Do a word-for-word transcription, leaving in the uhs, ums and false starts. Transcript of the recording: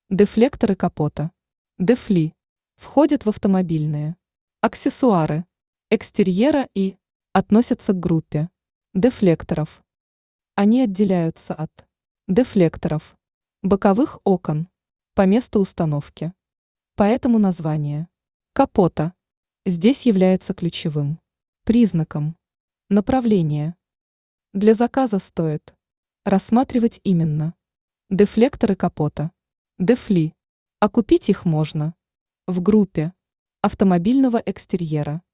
Дефлекторы капота. Дефли. Входят в автомобильные аксессуары экстерьера и относятся к группе дефлекторов. Они отделяются от дефлекторов боковых окон по месту установки. Поэтому название капота здесь является ключевым признаком направления. Для заказа стоит рассматривать именно дефлекторы капота, дефли, а купить их можно в группе автомобильного экстерьера.